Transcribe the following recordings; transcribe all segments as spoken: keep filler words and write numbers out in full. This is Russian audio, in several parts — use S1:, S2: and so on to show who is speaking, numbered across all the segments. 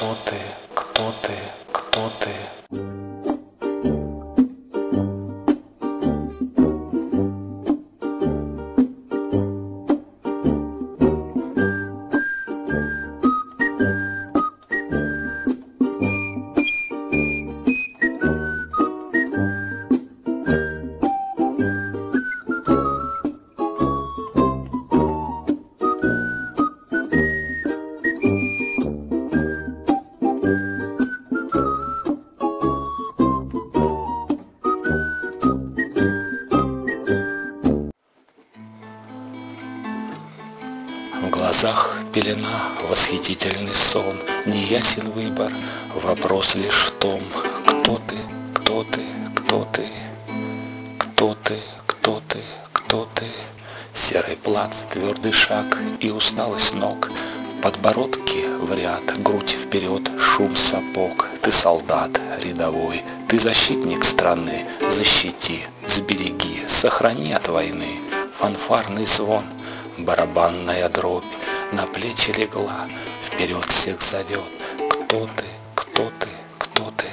S1: кто ты, кто ты, кто ты? В глазах пелена, восхитительный сон, неясен выбор, вопрос лишь в том, кто ты, кто ты, кто ты, кто ты, кто ты, кто ты. Серый плац, твердый шаг и усталость ног, подбородки в ряд, грудь вперед, шум сапог. Ты солдат рядовой, ты защитник страны, защити, сбереги, сохрани от войны. Фанфарный звон, барабанная дробь на плечи легла, вперед всех зовет. Кто ты, кто ты, кто ты,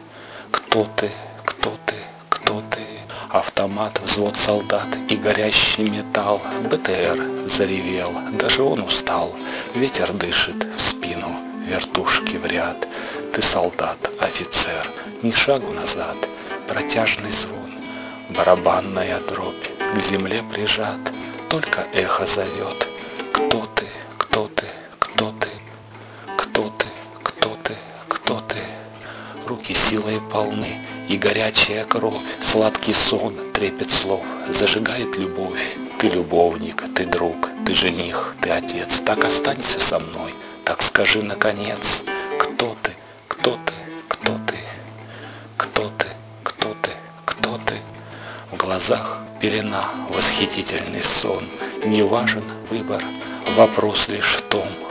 S1: кто ты, кто ты, кто ты? Автомат, взвод солдат и горящий металл. БТР заревел, даже он устал. Ветер дышит в спину, вертушки в ряд. Ты солдат, офицер, ни шагу назад. Протяжный звон, барабанная дробь, к земле прижат. Только эхо зовет. Кто ты, кто ты, кто ты, кто ты, кто ты, кто ты? Руки силой полны и горячая кровь, сладкий сон, трепет слов, зажигает любовь. Ты любовник, ты друг, ты жених, ты отец. Так останься со мной, так скажи наконец. Кто ты, кто ты, кто ты, кто ты, кто ты, кто ты? В глазах пелена, восхитительный сон, не важен выбор, вопрос лишь в том,